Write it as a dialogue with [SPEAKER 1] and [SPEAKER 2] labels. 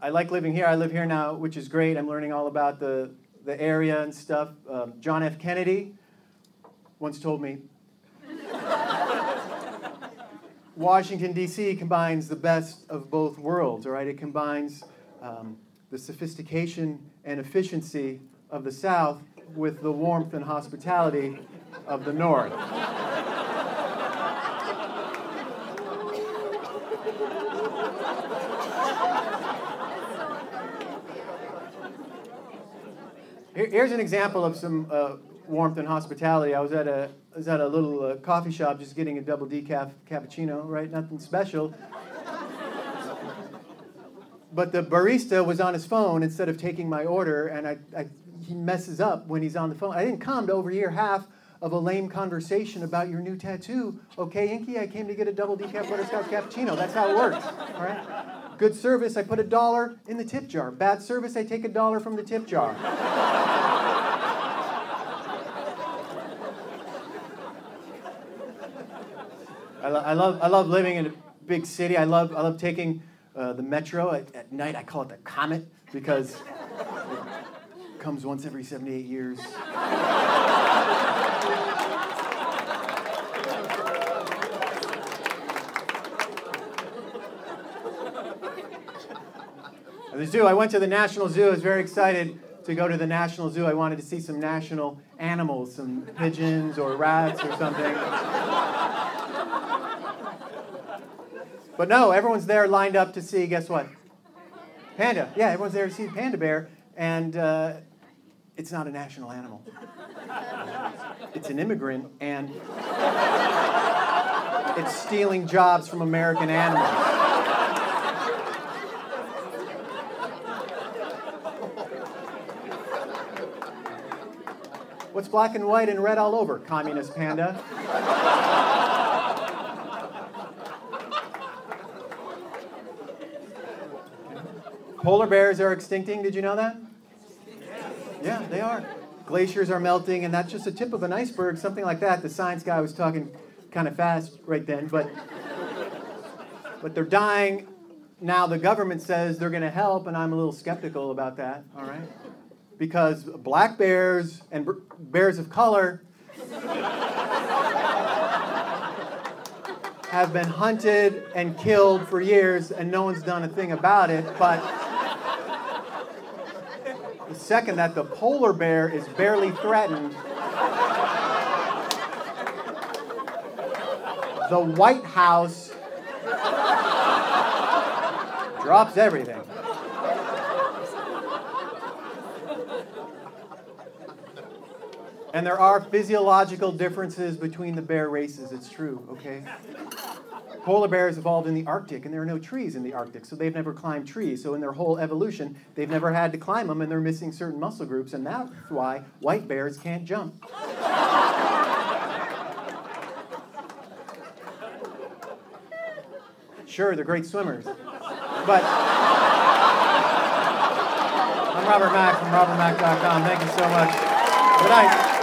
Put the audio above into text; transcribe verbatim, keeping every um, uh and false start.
[SPEAKER 1] I like living here. I live here now, which is great. I'm learning all about the, the area and stuff. Um, John F. Kennedy once told me, Washington, D C combines the best of both worlds, all right? It combines um, the sophistication and efficiency of the South with the warmth and hospitality of the North. Here's an example of some uh, warmth and hospitality. I was at a I was at a little uh, coffee shop just getting a double decaf cappuccino, right? Nothing special. But the barista was on his phone instead of taking my order, and I, I he messes up when he's on the phone. I didn't come to overhear half of a lame conversation about your new tattoo. Okay, Inky, I came to get a double decaf butterscotch cappuccino. That's how it works, all right? Good service, I put a dollar in the tip jar. Bad service, I take a dollar from the tip jar. I, lo- I love I love living in a big city. I love I love taking uh, the metro at, at night. I call it the Comet because it comes once every seventy-eight years. The zoo. I went to the National Zoo. I was very excited to go to the National Zoo. I wanted to see some national animals, some pigeons or rats or something. But no, everyone's there lined up to see, guess what? Panda. Yeah, everyone's there to see the panda bear, and uh, it's not a national animal. It's an immigrant, and it's stealing jobs from American animals. What's black and white and red all over? Communist panda. Polar bears are extincting. Did you know that? Yeah, they are. Glaciers are melting, and that's just the tip of an iceberg, something like that. The science guy was talking kind of fast right then, but but they're dying. Now the government says they're going to help, and I'm a little skeptical about that, all right? Because black bears and bears of color have been hunted and killed for years, and no one's done a thing about it. But the second that the polar bear is barely threatened, the White House drops everything. And there are physiological differences between the bear races, it's true, okay? Polar bears evolved in the Arctic, and there are no trees in the Arctic, so they've never climbed trees. So in their whole evolution, they've never had to climb them, and they're missing certain muscle groups, and that's why white bears can't jump. Sure, they're great swimmers, but I'm Robert Mack from robert mack dot com. Thank you so much. Good night.